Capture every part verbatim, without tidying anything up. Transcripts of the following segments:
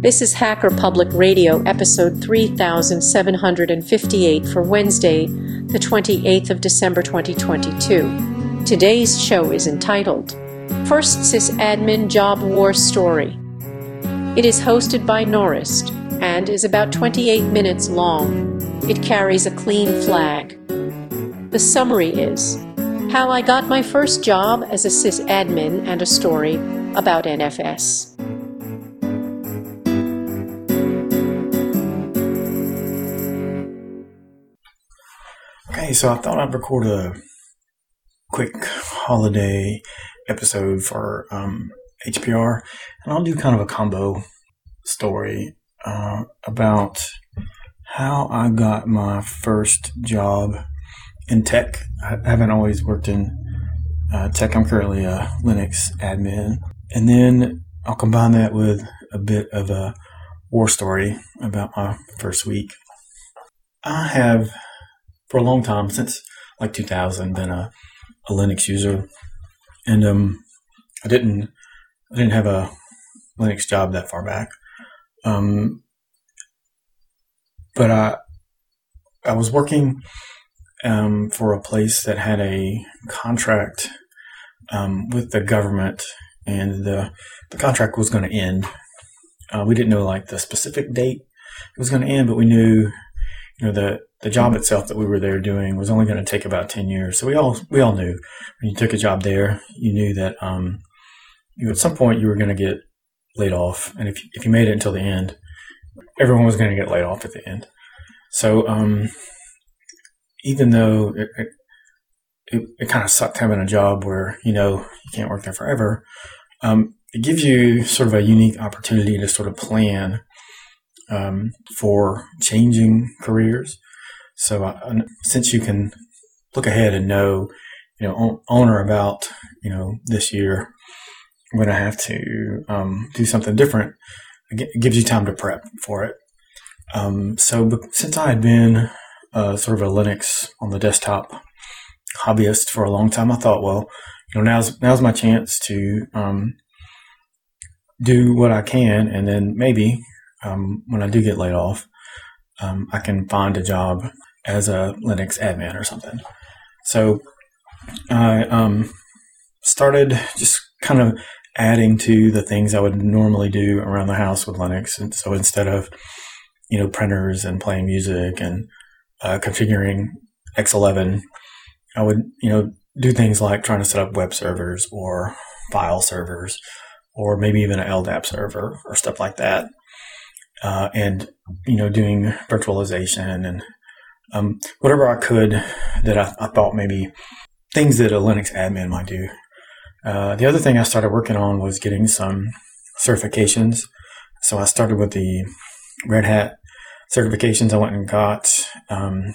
This is Hacker Public Radio, episode three thousand seven hundred fifty-eight for Wednesday, the twenty-eighth of December twenty twenty-two. Today's show is entitled, First Sysadmin Job War Story. It is hosted by Norist and is about twenty-eight minutes long. It carries a clean flag. The summary is, How I Got My First Job as a Sysadmin and a Story about N F S. Okay, so I thought I'd record a quick holiday episode for um, H P R, and I'll do kind of a combo story uh, about how I got my first job in tech. I haven't always worked in uh, tech. I'm currently a Linux admin. And then I'll combine that with a bit of a war story about my first week. I have, for a long time, since like two thousand, been a, a Linux user. And um, I didn't I didn't have a Linux job that far back. Um, but I I was working um, for a place that had a contract um, with the government, and the the contract was going to end. Uh, we didn't know like the specific date it was going to end, but we knew, you know, the the job itself that we were there doing was only going to take about ten years. So we all we all knew when you took a job there, you knew that um, you at some point you were going to get laid off, and if if you made it until the end, everyone was going to get laid off at the end. So um, even though it, it, it, it kind of sucked having a job where, you know, you can't work there forever, um, it gives you sort of a unique opportunity to sort of plan um, for changing careers. So uh, since you can look ahead and know, you know, on, on or about, you know, this year, I'm going to have to um, do something different. It gives you time to prep for it. Um, so since I had been uh, sort of a Linux on the desktop hobbyist for a long time, I thought, well, you know, now's now's my chance to um, do what I can, and then maybe um, when I do get laid off, um, I can find a job as a Linux admin or something. So I um, started just kind of adding to the things I would normally do around the house with Linux. And so instead of, you know, printers and playing music and uh, configuring X eleven, I would, you know, do things like trying to set up web servers or file servers, or maybe even an L D A P server or stuff like that. Uh, and, you know, doing virtualization and um, whatever I could that I, I thought maybe things that a Linux admin might do. Uh, the other thing I started working on was getting some certifications. So I started with the Red Hat certifications. I went and got um,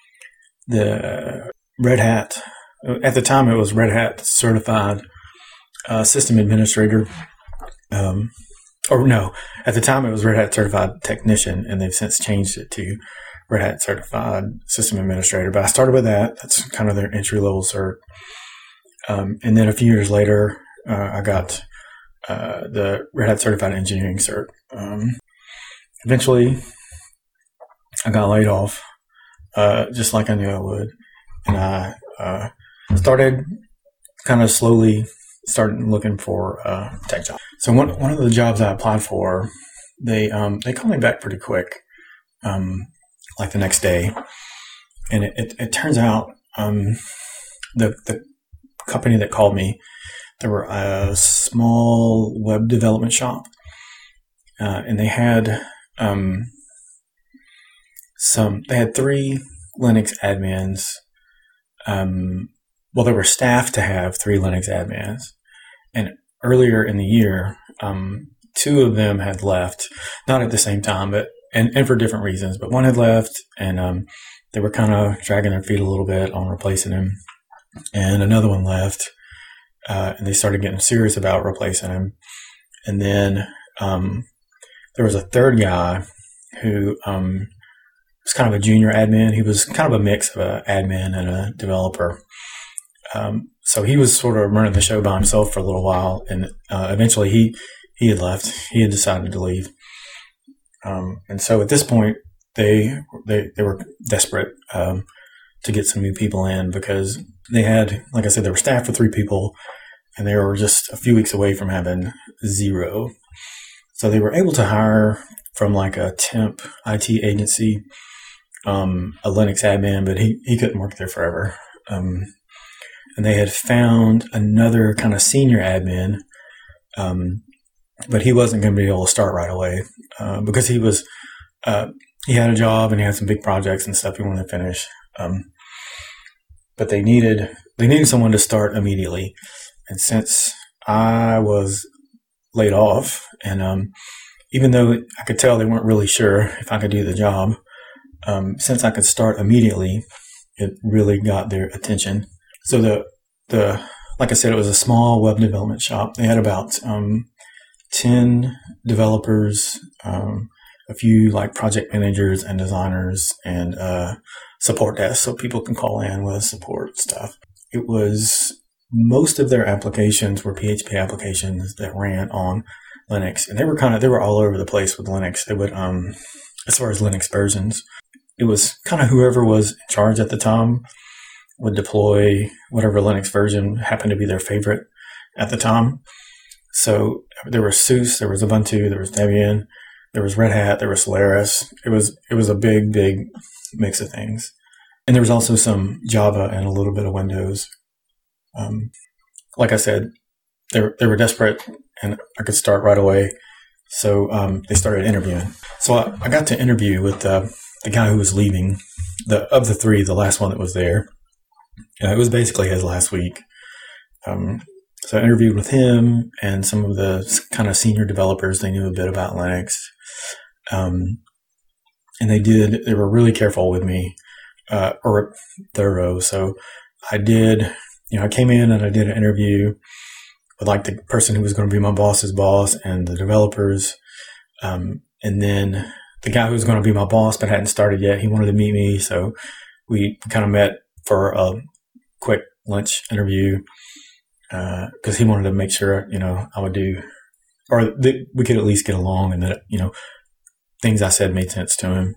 the Red Hat. At the time, it was Red Hat Certified uh, System Administrator. Um, or no, at the time it was Red Hat Certified Technician, and they've since changed it to Red Hat Certified System Administrator. But I started with that. That's kind of their entry-level cert. Um, and then a few years later, uh, I got uh, the Red Hat Certified Engineering cert. Um, eventually, I got laid off, uh, just like I knew I would. And I uh, started kind of slowly started looking for a tech job. So one one of the jobs I applied for, they um, they called me back pretty quick, um, like the next day. And it, it, it turns out um, the the company that called me, they were a small web development shop, uh, and they had um, some. They had three Linux admins. Um, well, they were staffed to have three Linux admins, and earlier in the year, um, two of them had left, not at the same time, but and, and for different reasons. But one had left, and um, they were kind of dragging their feet a little bit on replacing him. And another one left, uh, and they started getting serious about replacing him. And then um, there was a third guy who um, was kind of a junior admin. He was kind of a mix of an admin and a developer. Um, so he was sort of running the show by himself for a little while, and uh, eventually he he had left. He had decided to leave. Um, and so at this point, they they, they were desperate um, to get some new people in because they had, like I said, they were staffed for three people, and they were just a few weeks away from having zero. So they were able to hire from like a temp I T agency, um, a Linux admin, but he, he couldn't work there forever. Um, and they had found another kind of senior admin, um, but he wasn't going to be able to start right away uh, because he was uh, he had a job and he had some big projects and stuff he wanted to finish. Um, but they needed they needed someone to start immediately, and since I was laid off, and um, even though I could tell they weren't really sure if I could do the job, um, since I could start immediately, it really got their attention. So the the like I said, it was a small web development shop. They had about um, ten developers, um, a few like project managers and designers, and uh, support desk, so people can call in with support stuff. It was most of their applications were P H P applications that ran on Linux, and they were kind of they were all over the place with Linux. They would, um, as far as Linux versions, it was kind of whoever was in charge at the time would deploy whatever Linux version happened to be their favorite at the time. So there was SUSE, there was Ubuntu, there was Debian, there was Red Hat, there was Solaris. It was it was a big, big mix of things, and there was also some Java and a little bit of Windows. Um, like I said, they were, they were desperate, and I could start right away. So um, they started interviewing. So I, I got to interview with uh, the guy who was leaving. The of the three, the last one that was there. Uh, it was basically his last week. Um, so I interviewed with him and some of the kind of senior developers. They knew a bit about Linux, um, and they did. They were really careful with me, uh, or thorough. So I did. You know, I came in and I did an interview with like the person who was going to be my boss's boss and the developers. Um, and then the guy who was going to be my boss but hadn't started yet, he wanted to meet me. So we kind of met for a quick lunch interview because uh, he wanted to make sure, you know, I would do, or that we could at least get along and that, you know, things I said made sense to him.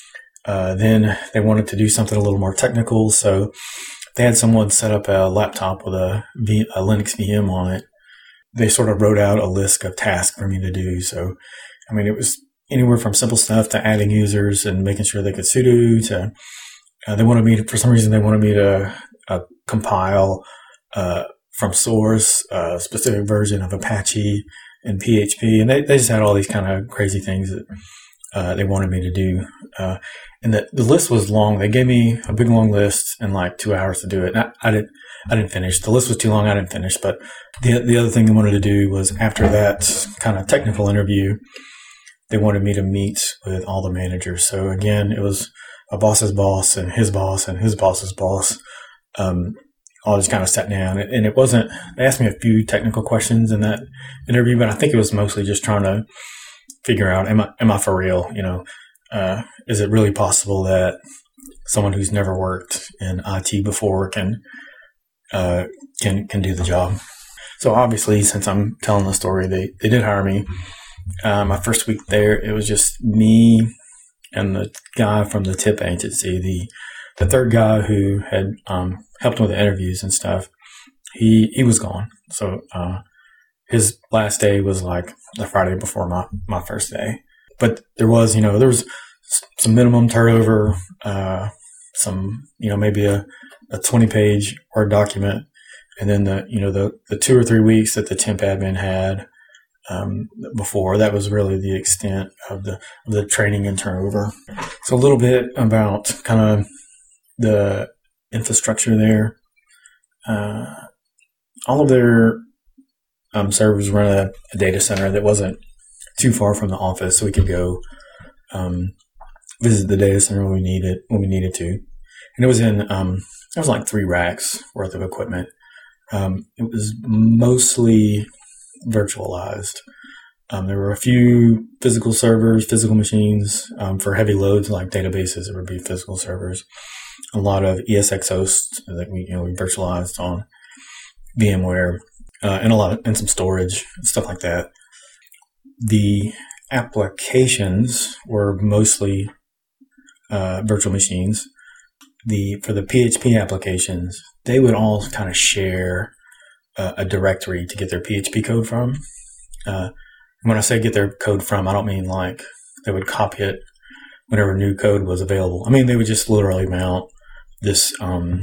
Uh, then they wanted to do something a little more technical. So they had someone set up a laptop with a, v, a Linux V M on it. They sort of wrote out a list of tasks for me to do. So, I mean, it was anywhere from simple stuff to adding users and making sure they could sudo to, uh, they wanted me to, for some reason, they wanted me to uh, compile uh, from source a specific version of Apache and P H P. And they, they just had all these kind of crazy things that uh, they wanted me to do. Uh, and the, the list was long. They gave me a big long list and like two hours to do it. And I, I didn't, I didn't finish. The list was too long. I didn't finish. But the the other thing they wanted to do was after that kind of technical interview, they wanted me to meet with all the managers. So again, it was a boss's boss and his boss and his boss's boss. Um, all just kind of sat down, and it wasn't. They asked me a few technical questions in that interview, but I think it was mostly just trying to figure out, am I am I for real? You know, uh, is it really possible that someone who's never worked in I T before can uh, can can do the job? So obviously, since I'm telling the story, they they did hire me. Uh, my first week there, it was just me and the guy from the tip agency. The the third guy who had um, helped with the interviews and stuff, he he was gone. So uh, his last day was like the Friday before my, my first day. But there was, you know, there was some minimum turnover, uh, some, you know, maybe a, a twenty page Word document. And then the, you know, the, the two or three weeks that the temp admin had um, before, that was really the extent of the, of the training and turnover. So a little bit about kind of the infrastructure there. Uh, all of their um, servers run a, a data center that wasn't too far from the office, so we could go um, visit the data center when we needed when we needed to. And it was in um, it was like three racks worth of equipment. Um, it was mostly virtualized. Um, there were a few physical servers, physical machines um, for heavy loads like databases. It would be physical servers. A lot of E S X hosts that we you know we virtualized on VMware, uh, and a lot of and some storage and stuff like that. The applications were mostly uh, virtual machines. The for the P H P applications, they would all kind of share a, a directory to get their P H P code from. Uh, when I say get their code from, I don't mean like they would copy it whenever new code was available. I mean, they would just literally mount this um,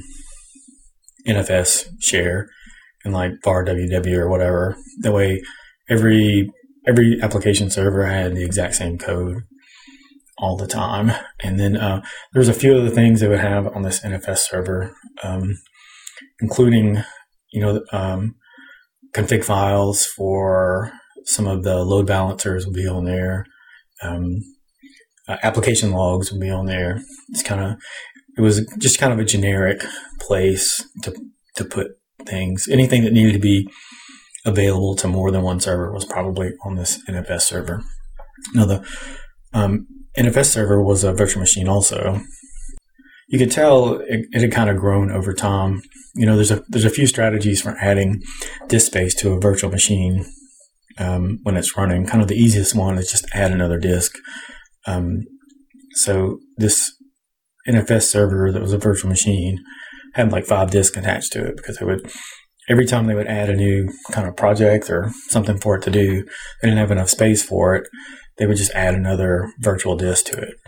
N F S share and like var W W or whatever. That way, every every application server had the exact same code all the time. And then uh, there's a few other things they would have on this N F S server, um, including, you know, um, config files for some of the load balancers would be on there. Um, uh, application logs would be on there. It's kind of, it was just kind of a generic place to to put things. Anything that needed to be available to more than one server was probably on this N F S server. Now, the um, N F S server was a virtual machine also. You could tell it, it had kind of grown over time. You know, there's a there's a few strategies for adding disk space to a virtual machine um, when it's running. Kind of the easiest one is just add another disk. Um, so this N F S server that was a virtual machine had like five disks attached to it, because they would, every time they would add a new kind of project or something for it to do, they didn't have enough space for it. They would just add another virtual disk to it.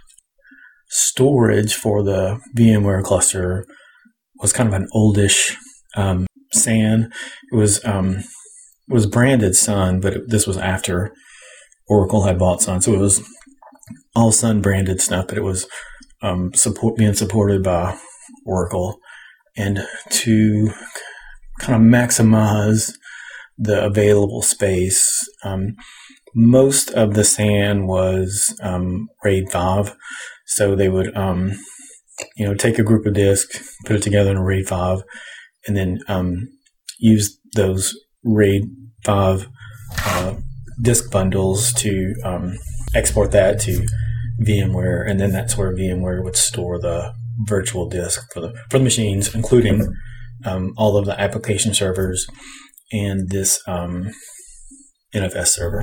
Storage for the VMware cluster was kind of an oldish um, S A N. It was um, it was branded Sun, but it, this was after Oracle had bought Sun, so it was all Sun branded stuff. But it was um, support being supported by Oracle, and to kind of maximize the available space, um, most of the S A N was um, RAID five. So they would, um, you know, take a group of disks, put it together in a RAID five, and then um, use those RAID five uh, disk bundles to um, export that to VMware, and then that's where VMware would store the virtual disk for the for the machines, including um, all of the application servers and this um, N F S server.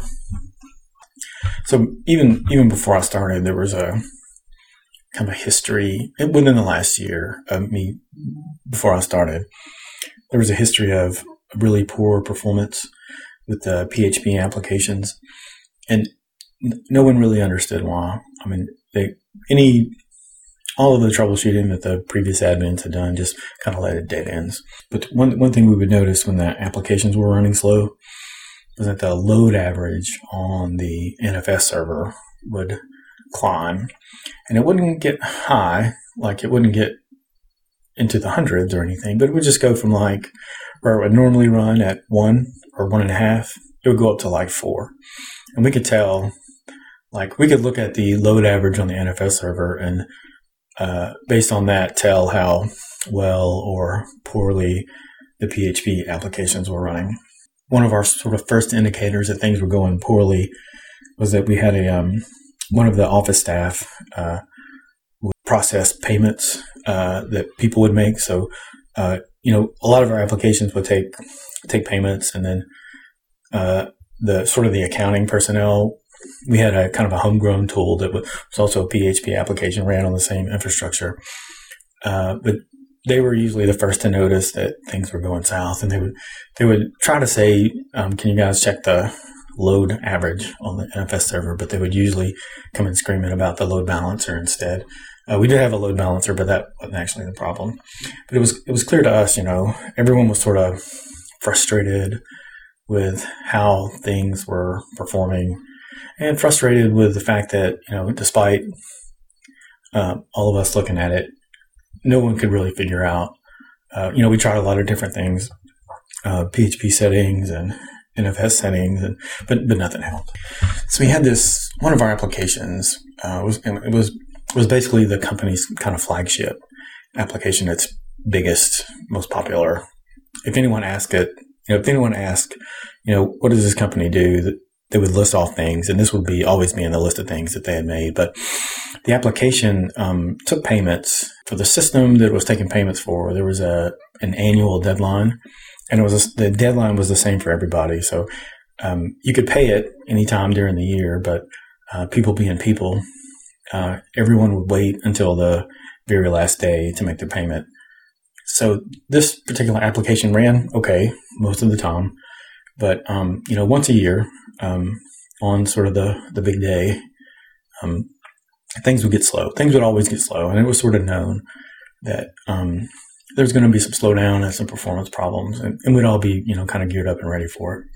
So even even before I started, there was a kind of a history within the last year of me. Before I started, there was a history of really poor performance with the P H P applications, and no one really understood why. I mean, they any all of the troubleshooting that the previous admins had done just kind of led to dead ends. But one one thing we would notice when the applications were running slow was that the load average on the N F S server would climb, and it wouldn't get high, like it wouldn't get into the hundreds or anything, but it would just go from like where it would normally run at one or one and a half, it would go up to like four. And we could tell, like we could look at the load average on the N F S server and uh, based on that tell how well or poorly the P H P applications were running. One of our sort of first indicators that things were going poorly was that we had a um, one of the office staff uh, would process payments uh, that people would make. So, uh, you know, a lot of our applications would take take payments, and then uh, the sort of the accounting personnel, we had a kind of a homegrown tool that was also a P H P application, ran on the same infrastructure. Uh, but they were usually the first to notice that things were going south, and they would they would try to say, um, "Can you guys check the load average on the N F S server?" But they would usually come in screaming about the load balancer instead. Uh, we did have a load balancer, but that wasn't actually the problem. But it was it was clear to us, you know, everyone was sort of frustrated with how things were performing, and frustrated with the fact that, you know, despite uh, all of us looking at it, no one could really figure out. Uh, you know, we tried a lot of different things, uh, P H P settings and N F S settings, and but but nothing helped. So we had this one of our applications uh, was it was was basically the company's kind of flagship application, its biggest, most popular. If anyone asked it, you know, if anyone asked, you know, what does this company do? They would list off things, and this would be always be in the list of things that they had made. But the application um, took payments for the system that it was taking payments for. There was a an annual deadline, and it was a, the deadline was the same for everybody. So um, you could pay it anytime during the year, but uh, people being people, uh, everyone would wait until the very last day to make their payment. So this particular application ran okay most of the time, but um, you know, once a year um, on sort of the the big day, um, things would get slow. Things would always get slow, and it was sort of known that um, there's going to be some slowdown and some performance problems, and, and we'd all be, you know, kind of geared up and ready for it.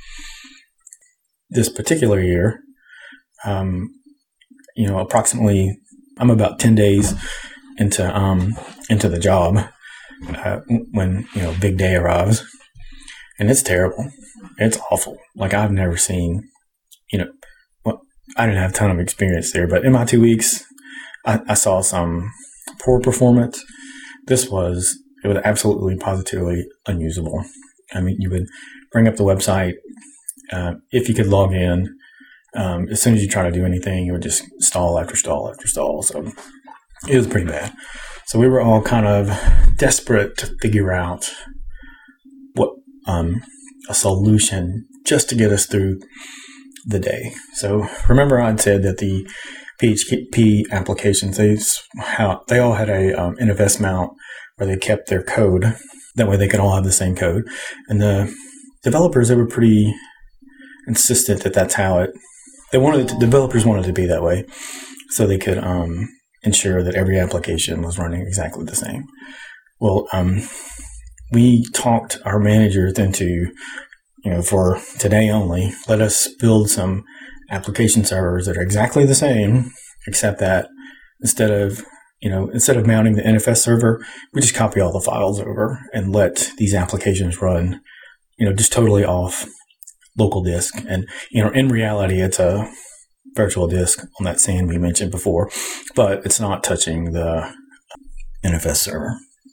This particular year, um, you know, approximately, I'm about ten days into um, into the job uh, when, you know, big day arrives, and it's terrible. It's awful. Like, I've never seen, you know, well, I didn't have a ton of experience there, but in my two weeks, I, I saw some poor performance. This was, it was absolutely, positively unusable. I mean, you would bring up the website. Uh, if you could log in, um, as soon as you try to do anything, it would just stall after stall after stall. So it was pretty bad. So we were all kind of desperate to figure out what um, a solution just to get us through the day. So remember, I'd said that the P H P applications, they how they all had a um, N F S mount where they kept their code. That way, they could all have the same code. And the developers, they were pretty insistent that that's how it. They wanted to, developers wanted to be that way, so they could um, ensure that every application was running exactly the same. Well, um, we talked our managers into, you know, for today only, let us build some application servers that are exactly the same, except that instead of, you know, instead of mounting the N F S server, we just copy all the files over and let these applications run, you know, just totally off local disk. And, you know, in reality, it's a virtual disk on that S A N we mentioned before, but it's not touching the N F S server.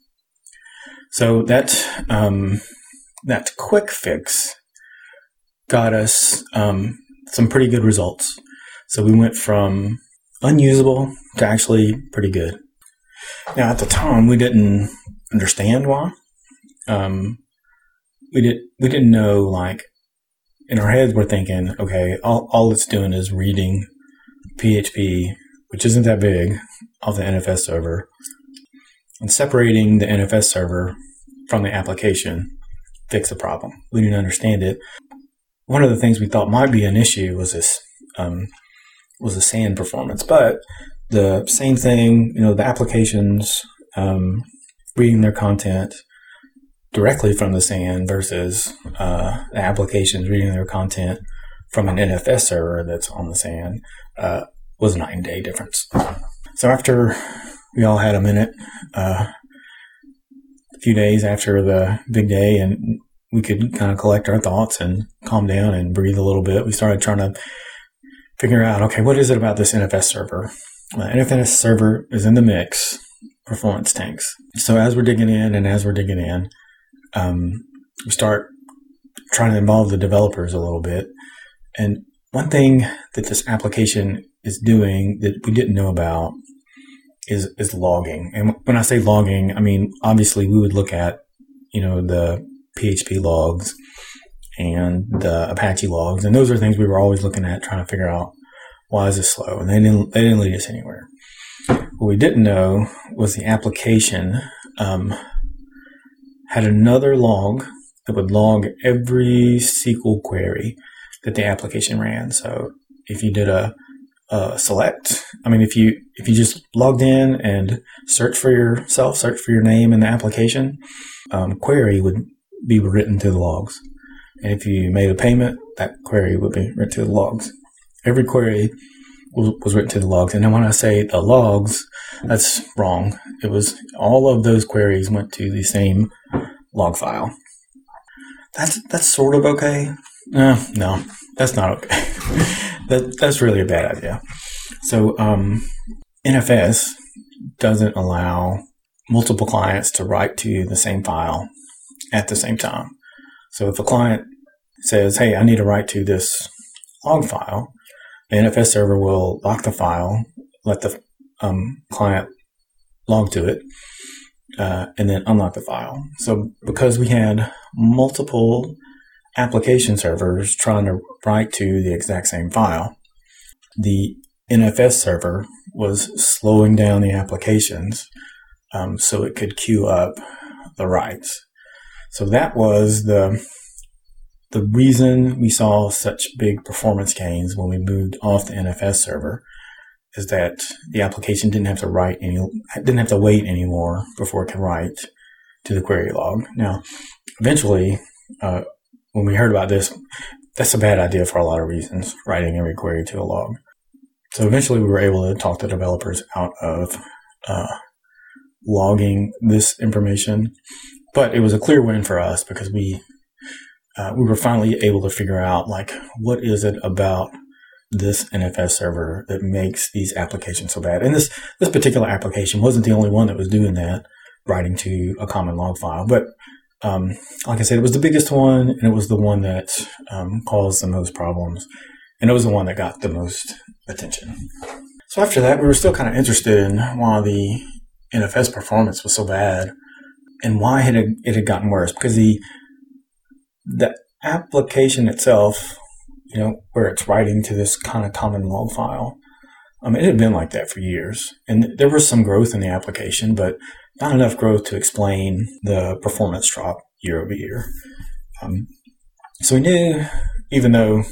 So that, um, that quick fix got us um, some pretty good results. So we went from unusable to actually pretty good. Now, at the time, we didn't understand why. Um, we did we didn't know, like, in our heads, we're thinking, okay, all, all it's doing is reading P H P, which isn't that big, off the N F S server, and separating the N F S server from the application fix the problem. We didn't understand it. One of the things we thought might be an issue was this um, was the S A N performance, but the same thing, you know, the applications um, reading their content directly from the S A N versus uh, the applications reading their content from an N F S server that's on the S A N uh, was a night and day difference. So after we all had a minute, uh, a few days after the big day, and we could kind of collect our thoughts and calm down and breathe a little bit, we started trying to figure out, okay, what is it about this N F S server? The N F S server is in the mix, performance tanks. So as we're digging in and as we're digging in, um, we start trying to involve the developers a little bit. And one thing that this application is doing that we didn't know about is, is logging. And when I say logging, I mean, obviously we would look at, you know, the P H P logs and the Apache logs, and those are things we were always looking at, trying to figure out why is this slow, and they didn't they didn't lead us anywhere. What we didn't know was the application um, had another log that would log every S Q L query that the application ran. So if you did a, a select, I mean, if you if you just logged in and searched for yourself, search for your name in the application, um, query would be written to the logs. And if you made a payment, that query would be written to the logs. Every query was, was written to the logs. And then when I say the logs, that's wrong. It was all of those queries went to the same log file. That's that's sort of okay. No, no, that's not okay. that that's really a bad idea. So um, N F S doesn't allow multiple clients to write to the same file at the same time. So if a client says, hey, I need to write to this log file, the N F S server will lock the file, let the um, client log to it, uh, and then unlock the file. So because we had multiple application servers trying to write to the exact same file. The N F S server was slowing down the applications um, so it could queue up the writes. So that was the the reason we saw such big performance gains when we moved off the N F S server, is that the application didn't have to write any, didn't have to wait anymore before it could write to the query log. Now, eventually, uh, when we heard about this, that's a bad idea for a lot of reasons, writing every query to a log. So eventually we were able to talk the developers out of uh, logging this information. But it was a clear win for us because we uh, we were finally able to figure out, like, what is it about this N F S server that makes these applications so bad? And this, this particular application wasn't the only one that was doing that, writing to a common log file. But um, like I said, it was the biggest one, and it was the one that um, caused the most problems. And it was the one that got the most attention. So after that, we were still kind of interested in why the N F S performance was so bad and why it had, it had gotten worse. Because the the application itself, you know, where it's writing to this kind of common log file, um, it had been like that for years. And there was some growth in the application, but not enough growth to explain the performance drop year over year. Um, so we knew, even though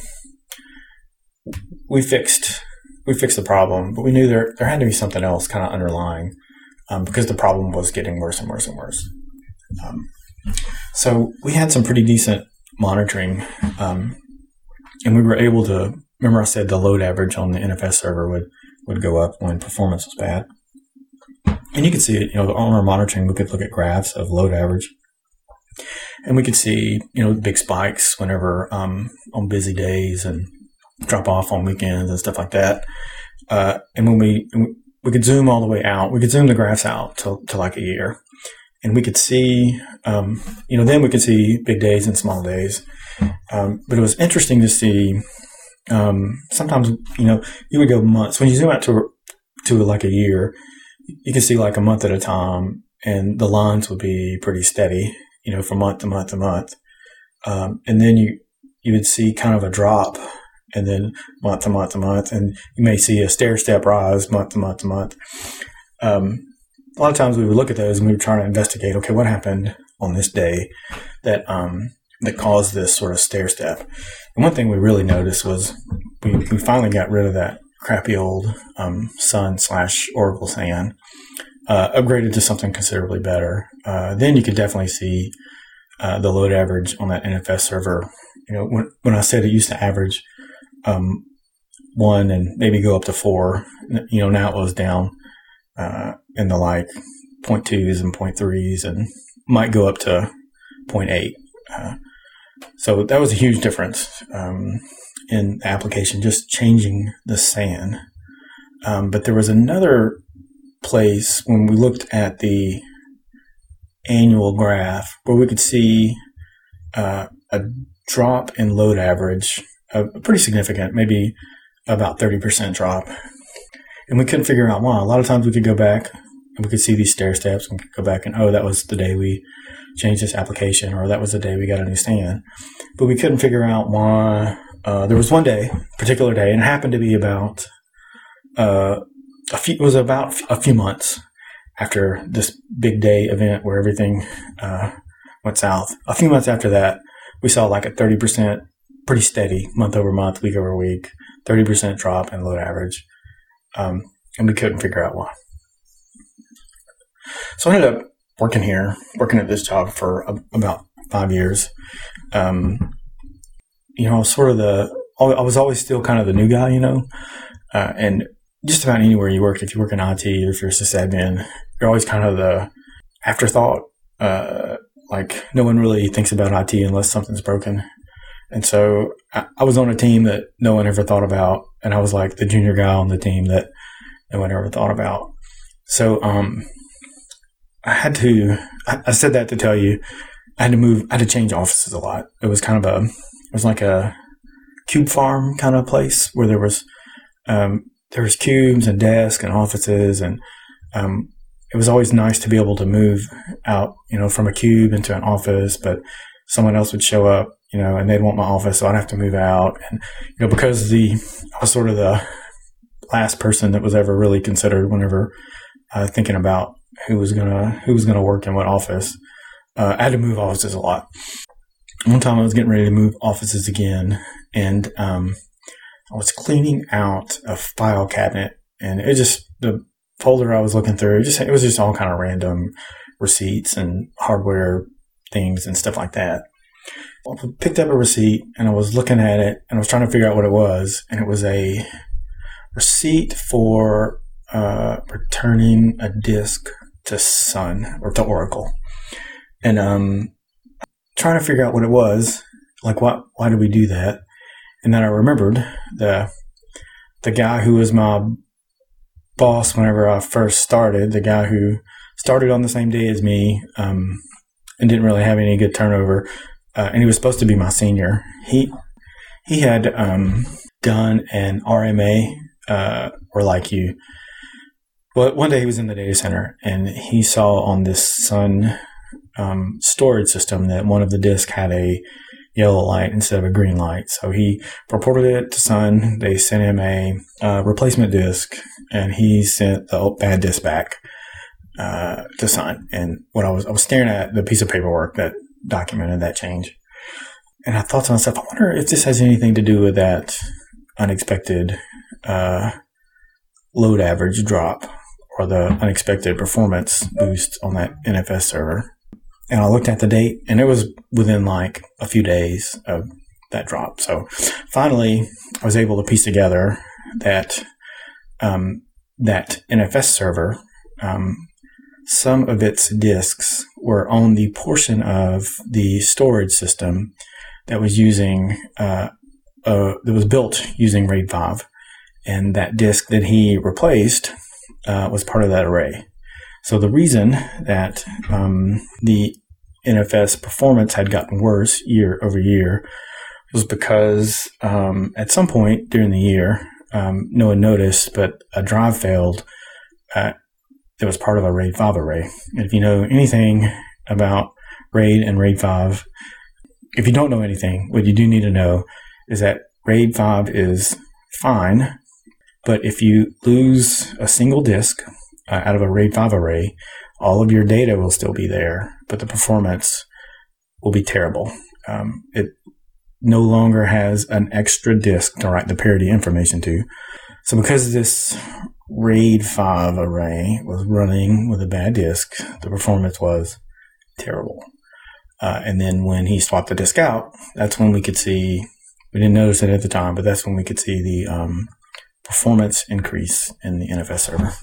we fixed we fixed the problem, but we knew there there had to be something else kind of underlying, um, because the problem was getting worse and worse and worse. Um, so we had some pretty decent monitoring, um, and we were able to, remember I said the load average on the N F S server would, would go up when performance was bad. And you could see it, you know, on our monitoring, we could look at graphs of load average. And we could see, you know, big spikes whenever um, on busy days and drop off on weekends and stuff like that. Uh, and when we we could zoom all the way out, we could zoom the graphs out to, to like a year. And we could see, um, you know, then we could see big days and small days. Um, but it was interesting to see, um, sometimes, you know, you would go months. When you zoom out to to like a year, you can see like a month at a time, and the lines would be pretty steady, you know, from month to month to month. Um, and then you you would see kind of a drop, and then month to month to month, and you may see a stair-step rise month to month to month. Um, a lot of times we would look at those and we would try to investigate, okay, what happened on this day that um, that caused this sort of stair-step? And one thing we really noticed was we, we finally got rid of that crappy old um, Sun slash Oracle SAN, uh, upgraded to something considerably better. Uh, then you could definitely see uh, the load average on that N F S server. You know, when, when I said it used to average um, one and maybe go up to four, you know, now it was down uh, in the like point twos and point threes and might go up to point eight. Uh, so that was a huge difference um, in the application, just changing the SAN. Um, but there was another place when we looked at the annual graph where we could see uh, a drop in load average, a pretty significant, maybe about thirty percent drop. And we couldn't figure out why. A lot of times we could go back and we could see these stair steps and we could go back and, oh, that was the day we changed this application, or that was the day we got a new SAN. But we couldn't figure out why. Uh, there was one day, particular day, and it happened to be about uh, a few. It was about a few months after this big day event where everything uh, went south. A few months after that, we saw like a thirty percent, pretty steady, month over month, week over week, thirty percent drop in load average, um, and we couldn't figure out why. So I ended up working here, working at this job for a, about five years. Um, you know, sort of the, I was always still kind of the new guy, you know, uh, and just about anywhere you work, if you work in I T or if you're a sysadmin, you're always kind of the afterthought. Uh, like no one really thinks about I T unless something's broken. And so I, I was on a team that no one ever thought about, and I was like the junior guy on the team that no one ever thought about. So, um, I had to, I, I said that to tell you, I had to move, I had to change offices a lot. It was kind of a, it was like a cube farm kind of place where there was, um, there was cubes and desks and offices, and, um, it was always nice to be able to move out, you know, from a cube into an office, but someone else would show up, you know, and they'd want my office, so I'd have to move out. And, you know, because the, I was sort of the last person that was ever really considered whenever uh, thinking about who was gonna, who was gonna work in what office. Uh, I had to move offices a lot. One time I was getting ready to move offices again, and um, I was cleaning out a file cabinet, and it just, the folder I was looking through, it just, it was just all kind of random receipts and hardware things and stuff like that. I picked up a receipt, and I was looking at it, and I was trying to figure out what it was, and it was a receipt for uh, returning a disk to Sun, or to Oracle. And um, trying to figure out what it was, like what, why did we do that? And then I remembered the the guy who was my boss whenever I first started, the guy who started on the same day as me, um, and didn't really have any good turnover, uh, and he was supposed to be my senior. He he had um, done an R M A, uh, or like you. Well, one day he was in the data center, and he saw on this Sun um, storage system that one of the disks had a yellow light instead of a green light. So he reported it to Sun. They sent him a uh, replacement disk, and he sent the bad disk back uh, to Sun. And what I was, I was staring at the piece of paperwork that documented that change, and I thought to myself, I wonder if this has anything to do with that unexpected uh, load average drop, or the unexpected performance boost on that N F S server. And I looked at the date, and it was within like a few days of that drop. So finally, I was able to piece together that um, that N F S server, um, some of its disks were on the portion of the storage system that was using uh, uh, that was built using RAID five, and that disk that he replaced uh, was part of that array. So the reason that um, the N F S performance had gotten worse year over year was because um, at some point during the year, um, no one noticed, but a drive failed uh, that was part of a RAID five array. And if you know anything about RAID and RAID five, if you don't know anything, what you do need to know is that RAID five is fine, but if you lose a single disk uh, out of a RAID five array, all of your data will still be there, but the performance will be terrible. Um, it no longer has an extra disk to write the parity information to. So because this RAID five array was running with a bad disk, the performance was terrible. Uh, and then when he swapped the disk out, that's when we could see, we didn't notice it at the time, but that's when we could see the um, performance increase in the N F S server.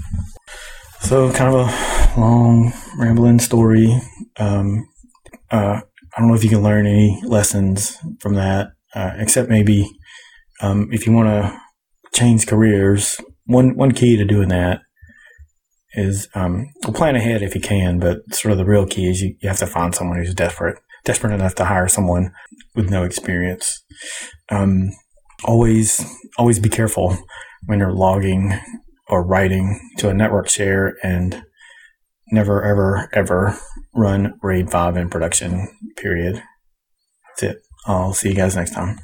So kind of a long, rambling story. Um, uh, I don't know if you can learn any lessons from that, uh, except maybe um, if you want to change careers, one one key to doing that is um, well, plan ahead if you can, but sort of the real key is you, you have to find someone who's desperate, desperate enough to hire someone with no experience. Um, always, always be careful when you're logging or writing to a network share, and never, ever, ever run RAID five in production, period. That's it. I'll see you guys next time.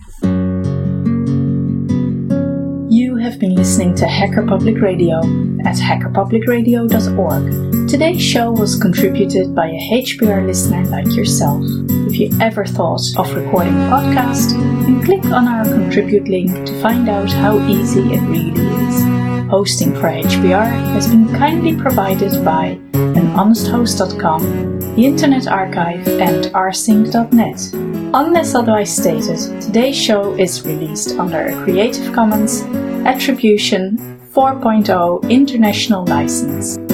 You have been listening to Hacker Public Radio at hacker public radio dot org. Today's show was contributed by a H P R listener like yourself. If you ever thought of recording a podcast, then click on our contribute link to find out how easy it really is. Hosting for H P R has been kindly provided by an honest host dot com, the Internet Archive, and r sync dot net. Unless otherwise stated, today's show is released under a Creative Commons Attribution four point oh International License.